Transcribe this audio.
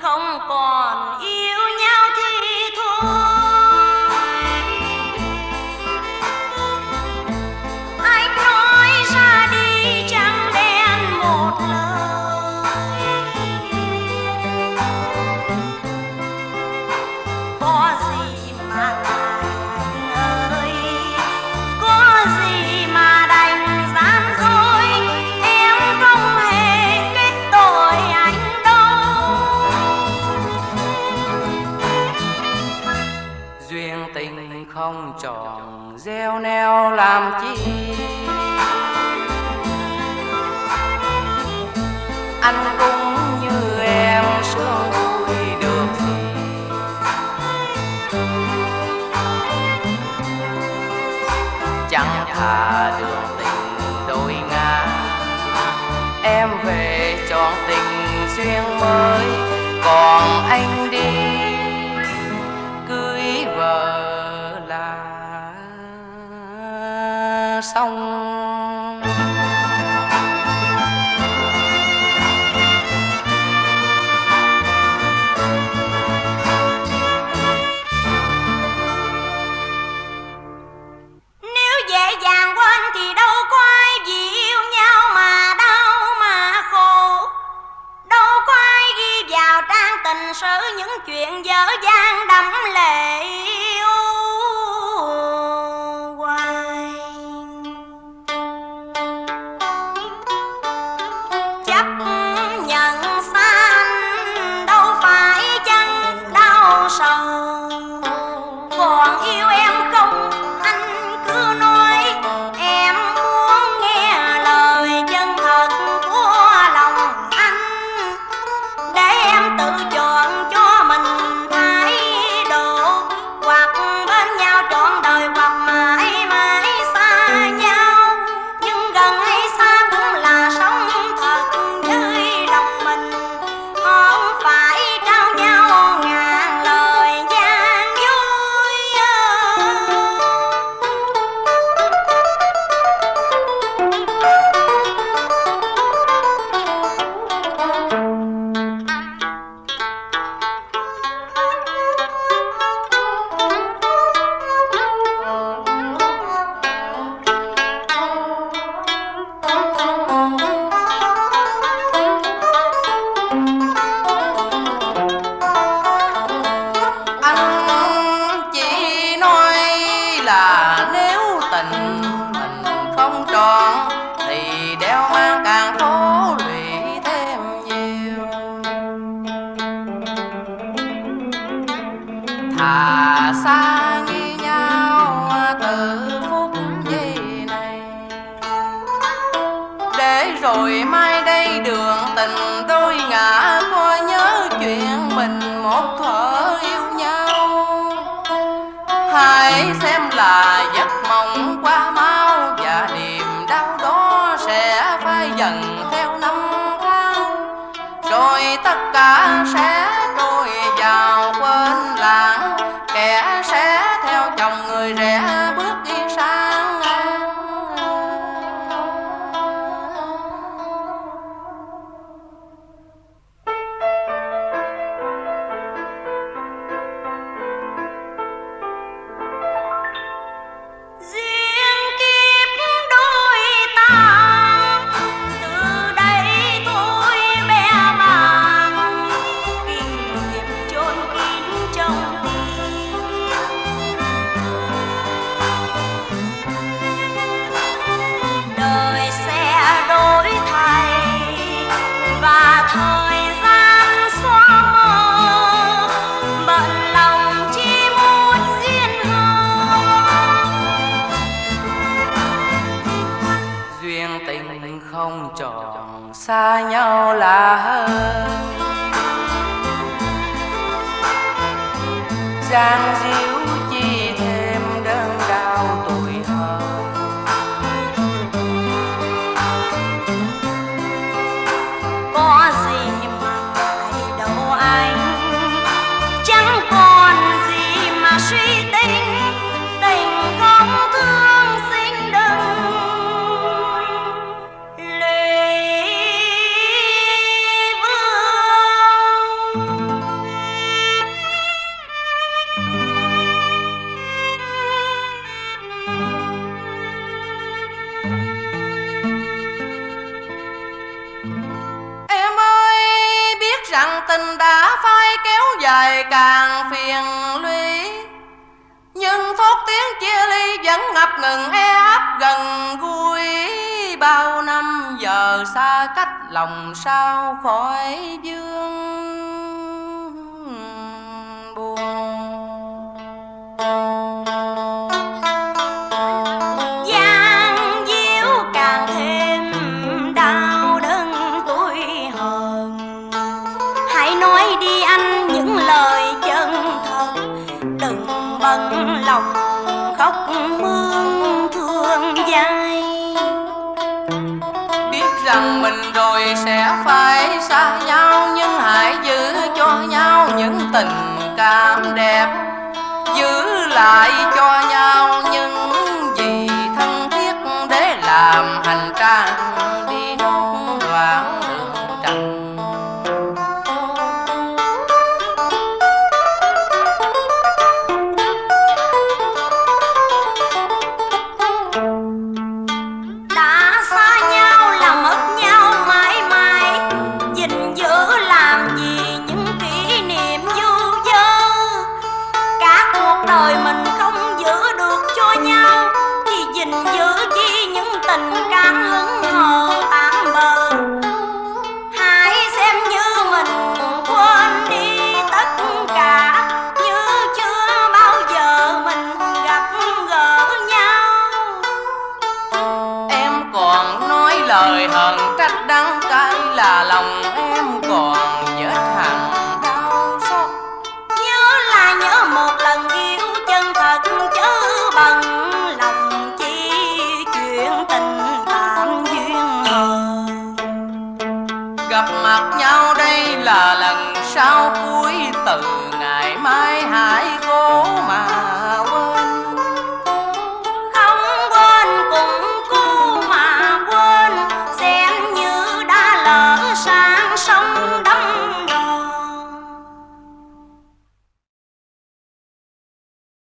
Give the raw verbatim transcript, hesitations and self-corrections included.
không còn yêu nhau thì thôi. Anh nói ra đi trắng đen một lời, có gì mà anh ơi, có gì mà đành gian dối, em không hề kết tội anh đâu. Duyên tình không tròn gieo neo làm chi, anh cũng như em sướng vui được gì. Chẳng thà đường tình đôi ngả, em về chọn tình duyên mới, còn anh đi cưới vợ là xong. Nếu dễ dàng quên thì đâu có ai vì yêu nhau mà đau mà khổ, đâu có ai ghi vào trang tình sử những chuyện dở dang đẫm lệ yêu hoài. Chấp nhận xa anh đâu phải chẳng đau sầu, còn yêu em không anh cứ nói, em muốn nghe lời chân thật của lòng anh, để em tự chọn cho mình thái độ, hoặc bên nhau trọn đời hoặc mãi mãi xa nhau. Nhưng gần hay xa cũng là sống thật với lòng mình, không phải trao nhau ngàn lời gian dối. Anh chỉ nói là nếu tình mình không trọn thì đeo mang càng khổ lụy thêm nhiều. Thà xa như nhau từ phút giây này, để rồi mai đây đường tình đôi ngả, coi nhớ chuyện mình một thuở yêu nhau. Hãy xem là giấc mộng qua mau, và niềm đau đó sẽ phai dần theo năm tháng, rồi tất cả sẽ trôi vào quên lãng, kẻ sẽ theo chồng người rẽ bước đi sang ngang. Duyên kiếp đôi ta từ đây thôi bé bàng, kinh nghiệm chôn kín trong tim. Đời sẽ đổi thay và thời gian xóa mờ, bận lòng chỉ muốn duyên hờ. Duyên tình không tròn xa nhau là hơn, gian díu chi thêm đơn đau tuổi hơn. Có gì mà ngại đâu anh, chẳng còn gì mà suy tính, tình không thương sinh đừng lụy vương. rằng tình đã phai kéo dài càng phiền lụy, nhưng thốt tiếng chia ly vẫn ngập ngừng e ấp gần gũi. Bao năm giờ xa cách lòng sao khỏi vương buồn. Giang diếu càng thêm đau đớn tuổi hờn. Hãy nói đi anh những lời chân thật, đừng bận lòng khóc mướn thương dai. Biết rằng mình rồi sẽ phải xa nhau, nhưng hãy giữ cho nhau những tình cảm đẹp, giữ lại cho nhau những gì thân thiết để làm hành trang đi nốt đoạn đường trần. Đã xa nhau là mất nhau mãi mãi, gìn giữ làm gì những kỷ niệm du dơ. Cả cuộc đời mình không giữ được cho nhau, thì gìn giữ chi những tình cảm hững hờ tạm bờ. Hãy xem như mình quên đi tất cả, như chưa bao giờ mình gặp gỡ nhau. Em còn nói lời hờn trách đắng cay, là lòng em còn vết hằn đau xót. Nhớ là nhớ một lần yêu chân thật, chớ bằng lòng chi chuyện tình tạm duyên hờ. Gặp mặt nhau đây là lần sau cuối, từ ngày mai hãy